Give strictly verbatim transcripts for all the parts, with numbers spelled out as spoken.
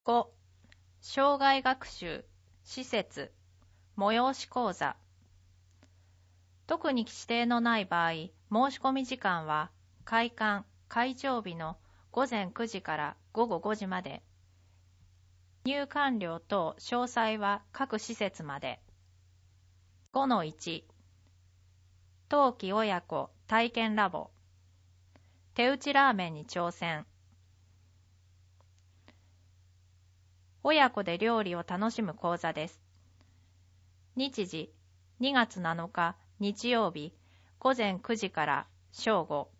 ご. 障害学習、施設、催し講座。特に指定のない場合、申し込み時間は開館・開場日のごぜんくじからごごごじまで。入館料等詳細は各施設まで。ごのいち. 冬季親子体験ラボ。手打ちラーメンに挑戦。親子で料理を楽しむ講座です。日時にがつなのか日曜日ごぜんくじから正午。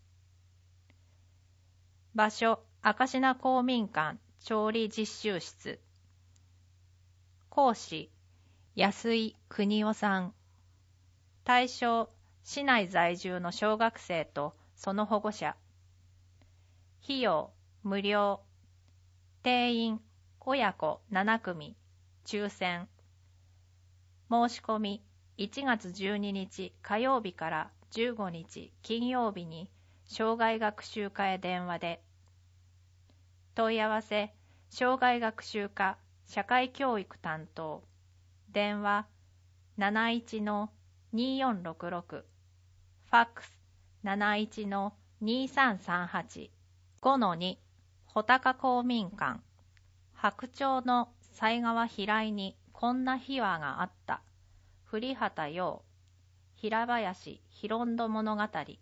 場所明科公民館調理実習室。講師安井邦夫さん。対象市内在住の小学生とその保護者。費用無料。定員親子ななくみ。抽選。申し込みいちがつじゅうににち火曜日からじゅうごにち金曜日に障害学習課へ電話で。問い合わせ障害学習課社会教育担当。電話 なないちのにーよんろくろく。ファックス なないちのにーさんさんはち。ごのに. 穂高公民館。白鳥の犀川平井にこんな秘話があった。降畑陽。平林広んど物語。東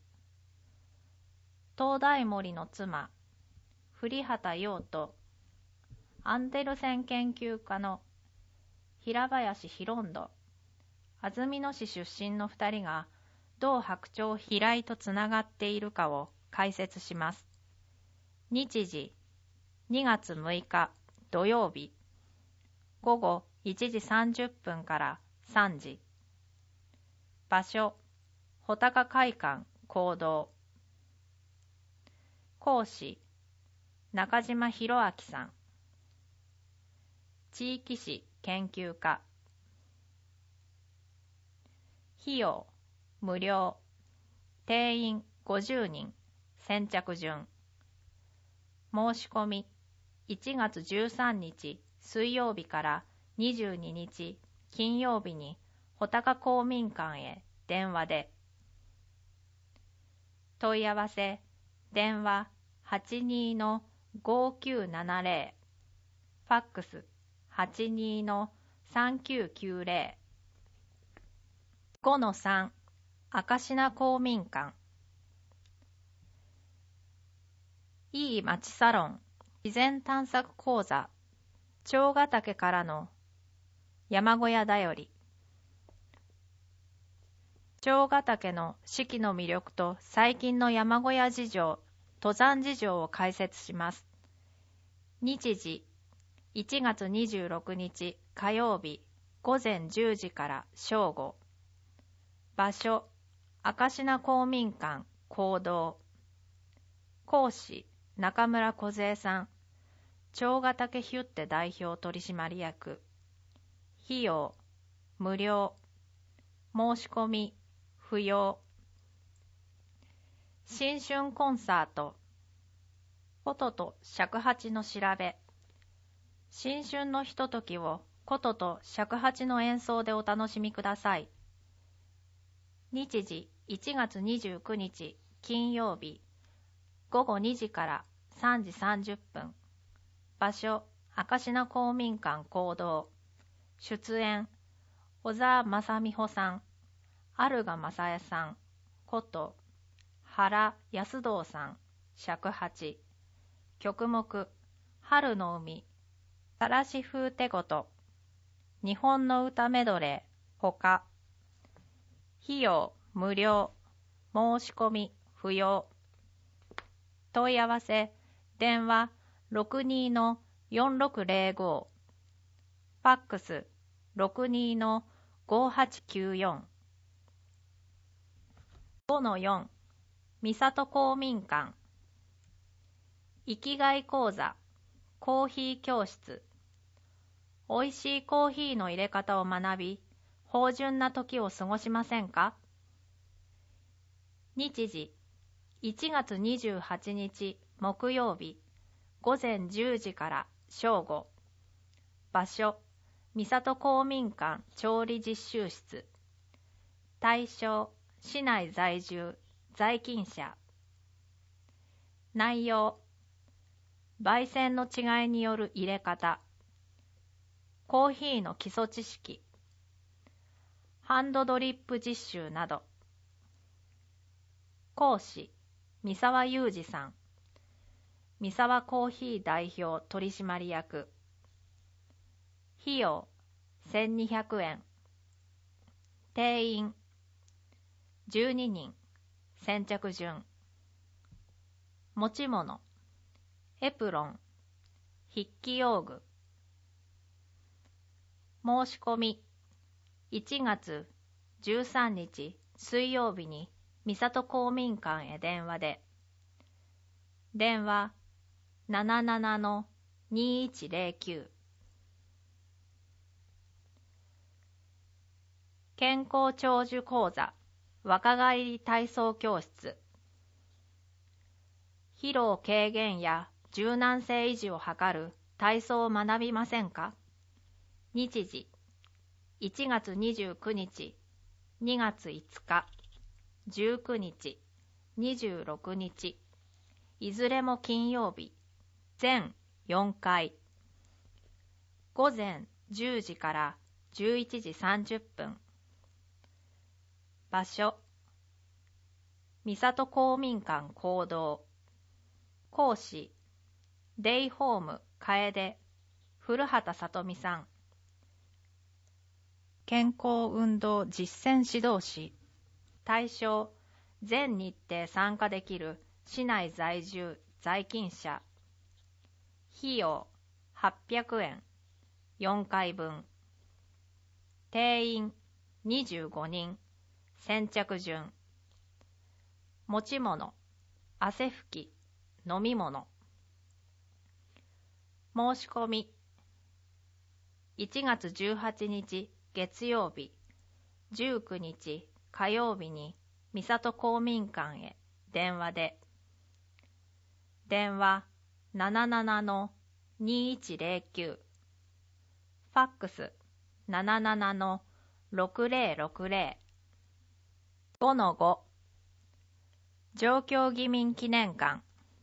大森の妻降畑陽とアンデルセン研究家の平林広んど、安曇野市出身のふたりがどう白鳥平井とつながっているかを解説します。日時にがつむいか土曜日ごごいちじさんじゅっぷんからさんじ。場所穂高会館講堂。講師中島博明さん。地域史研究家。費用無料。定員ごじゅうにん。先着順。申し込みいちがつじゅうさんにち水曜日からにじゅうににち金曜日に穂高公民館へ電話で。問い合わせ電話 はちにーのごきゅうななぜろ。ファックス はちにーのさんきゅうきゅうぜろ。ごのさん. 明科公民館。いい街サロン自然探索講座。蝶ヶ岳からの山小屋だより。蝶ヶ岳の四季の魅力と最近の山小屋事情、登山事情を解説します。日時いちがつにじゅうろくにち火曜日ごぜんじゅうじから正午。場所明科公民館講堂。講師中村梢さん。蝶ヶ岳ヒュッテ代表取締役。費用無料。申し込み不要。新春コンサート琴と尺八の調べ。新春のひとときを琴と尺八の演奏でお楽しみください。日時いちがつにじゅうくにち金曜日ごごにじからさんじさんじゅっぷん。場所明科公民館講堂。出演小沢正美穂さん、有賀正恵さん、琴原康堂さん、尺八。曲目春の海、さらし風手ごと、日本の歌メドレーほか。費用無料。申し込み不要。問い合わせ電話 ろくにーのよんろくぜろご。ファックス ろくにーのごはちきゅうよん。ごのよん. 三郷公民館。生きがい講座コーヒー教室。おいしいコーヒーの入れ方を学び、芳醇な時を過ごしませんか。日時いちがつにじゅうはちにち木曜日ごぜんじゅうじから正午。 場所、三郷公民館調理実習室。対象、市内在住、在勤者。内容、焙煎の違いによる入れ方、コーヒーの基礎知識、ハンドドリップ実習など。講師、三沢裕二さん。三沢コーヒー代表取締役。費用、せんにひゃくえん。定員、じゅうににん。先着順。持ち物、エプロン、筆記用具。申し込み、いちがつじゅうさんにち水曜日に三郷公民館へ電話で。電話 ななななのにいちゼロきゅう。健康長寿講座若返り体操教室。疲労軽減や柔軟性維持を図る体操を学びませんか？日時、いちがつにじゅうくにち、にがついつか、じゅうくにち、にじゅうろくにち、いずれも金曜日、全よんかい。午前じゅうじからじゅういちじさんじゅっぷん。場所、三郷公民館講堂。講師、デイホーム楓、古畑さとみさん。健康運動実践指導士。対象、全日程参加できる市内在住在勤者。費用、はっぴゃくえん。よんかいぶん。定員、にじゅうごにん。先着順。持ち物、汗拭き、飲み物。申し込み、いちがつじゅうはちにち月曜日、じゅうくにち火曜日に三郷公民館へ電話で。電話 ななななのにいちゼロきゅう。ファックス ななななのろくゼロろくゼロ。ごのご。上京議民記念館。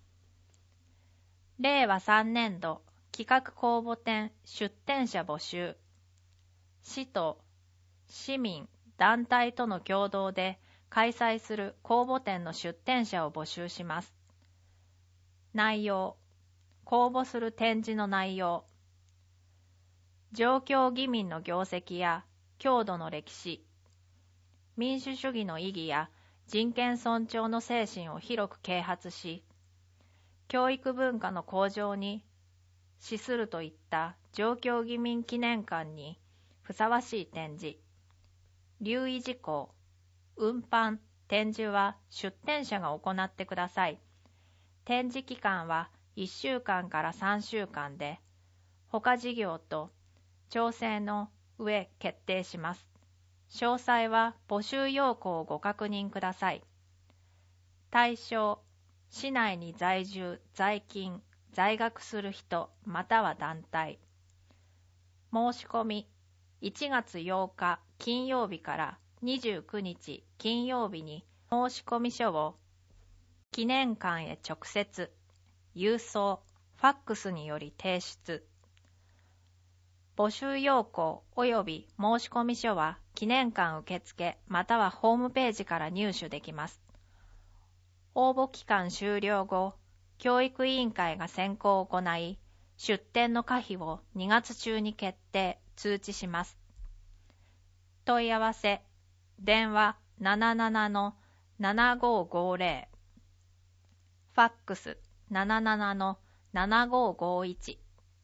れいわさんねんど企画公募展出展者募集。市と市民、団体との共同で開催する公募展の出展者を募集します。内容、公募する展示の内容。上京議民の業績や郷土の歴史、民主主義の意義や人権尊重の精神を広く啓発し、教育文化の向上に資するといった上京議民記念館にふさわしい展示。留意事項、運搬、展示は出展者が行ってください。展示期間はいっしゅうかんからさんしゅうかんで、他事業と調整の上決定します。詳細は募集要項をご確認ください。対象、市内に在住、在勤、在学する人または団体。申し込み、いちがつようか金曜日からにじゅうくにち金曜日に申し込み書を記念館へ直接、郵送、ファックスにより提出。募集要項及び申し込み書は記念館受付またはホームページから入手できます。応募期間終了後、教育委員会が選考を行い、出展の可否をにがつ中に決定、通知します。問い合わせ、電話 ななななのななごごゼロ、ファックス ななななのななごごいち。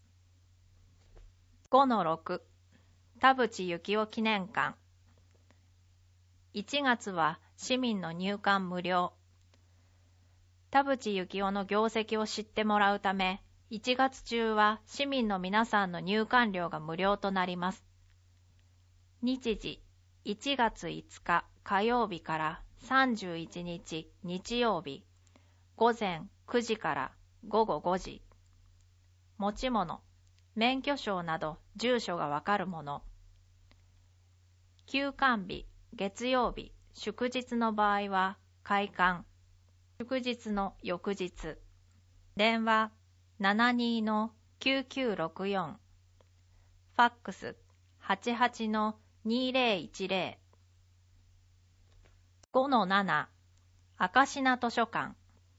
ごのろく、田淵幸雄記念館。いちがつは市民の入館無料。田淵幸雄の業績を知ってもらうため、いちがつ中は市民の皆さんの入館料が無料となります。日時、いちがついつか火曜日からさんじゅういちにち日曜日、午前くじからごごごじ。持ち物、 免許証など住所がわかるもの。休館日、月曜日、祝日の場合は開館。祝日の翌日。電話 ななに のきゅうきゅうろくよん。ファックス はちはち のにぜろいちぜろ。ごのなな。明科図書館。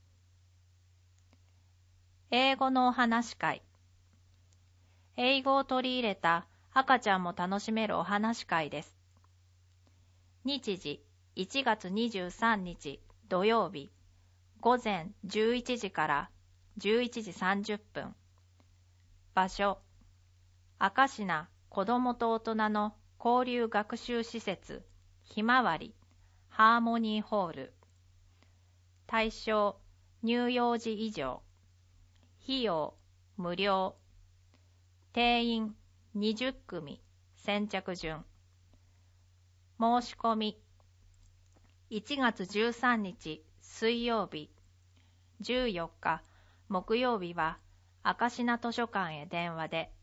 英語のお話会。英語を取り入れた赤ちゃんも楽しめるお話会です。日時いちがつにじゅうさんにち土曜日午前じゅういちじからじゅういちじさんじゅっぷん。場所赤科子どもと大人の交流学習施設ひまわりハーモニーホール。対象乳幼児以上。費用無料。定員にじゅっくみ先着順。申し込みいちがつじゅうさんにち水曜日、じゅうよっか木曜日は赤科図書館へ電話で。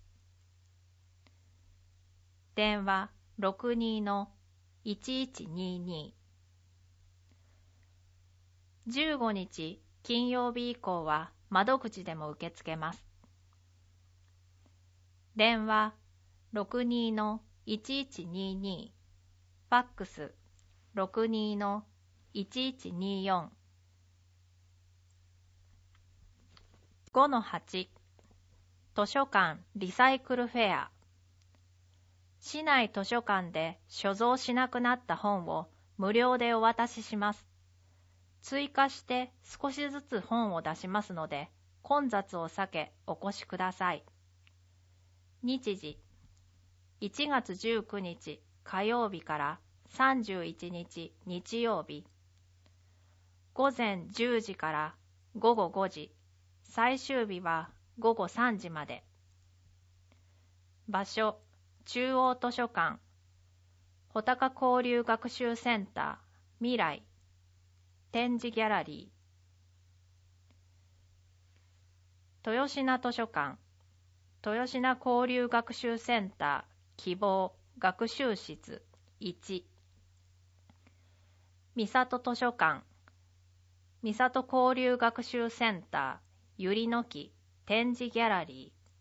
電話 ろくに のいちいちにに。じゅうごにち金曜日以降は窓口でも受け付けます。電話 ろくに のいちいちにに。ファックス ろくに のいちいちによん。ごのはち。図書館リサイクルフェア。市内図書館で所蔵しなくなった本を無料でお渡しします。追加して少しずつ本を出しますので、混雑を避けお越しください。日時いちがつじゅうくにち火曜日からさんじゅういちにち日曜日。午前じゅうじからごごごじ。最終日はごごさんじまで。場所中央図書館穂高交流学習センター未来展示ギャラリー。豊品図書館豊品交流学習センター希望学習室いち。三郷図書館三郷交流学習センターゆりの木展示ギャラリー。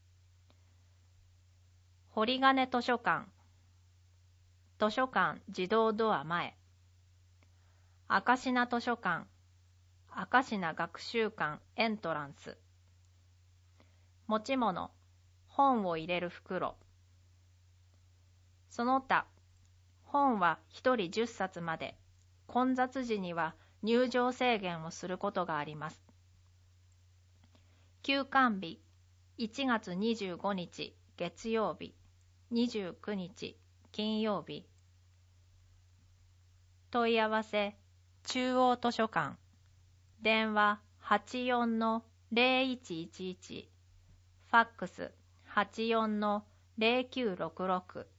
堀金図書館図書館自動ドア前。赤科図書館赤科学習館エントランス。持ち物本を入れる袋。その他本はひとりじゅっさつまで。混雑時には入場制限をすることがあります。休館日いちがつにじゅうごにち月曜日にじゅうくにち金曜日。問い合わせ中央図書館電話 はちよん のぜろいちいちいち。ファックス はちよん のぜろきゅうろくろく。